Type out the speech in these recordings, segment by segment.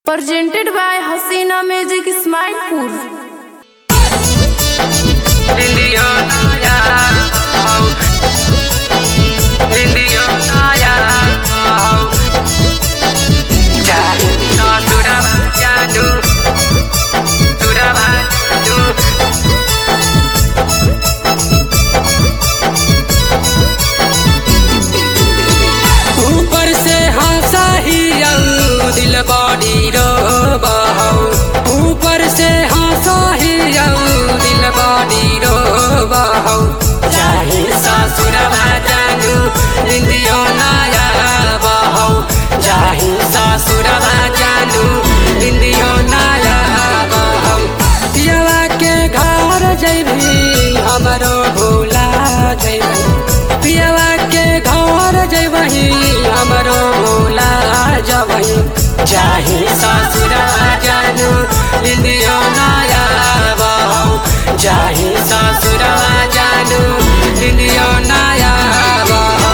Presented by Hasina Music Smilepur. ऊपर से हंसा ही दिल बॉडी रो बहाओ, ऊपर से हंसा ही दिल बॉडी रो बहाओ। चाहे ससुर जानू निंदियो नया बहाओ, चाहे ससुर जानू निंदियो नया बहाओ। पियवा के घर जैभी हमरो भूला जैभी, पियवा के घर जैबही हमरो भूला जबही। चाहे ससुर जानू निंदियो नया बहाओ, चाहे ससुर जानू निंदियो नया बहाओ।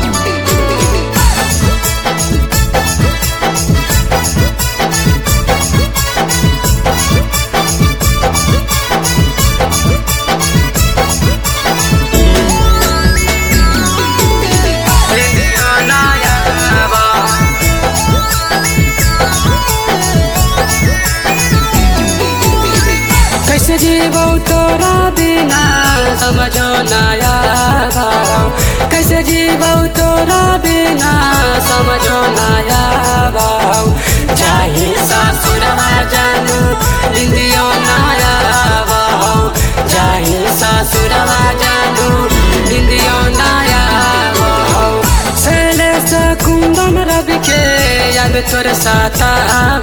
कैसे जीवो तोरा बिना समझो नया भाव, कैसे जीवो तोरा बिना समझो नया भाव। चाहे ससुर जानू निंदियो नया भाव, चाहे ससुर जानू निंदियो नया भाव। शैलेश कुंदन रवि के याद तोर साता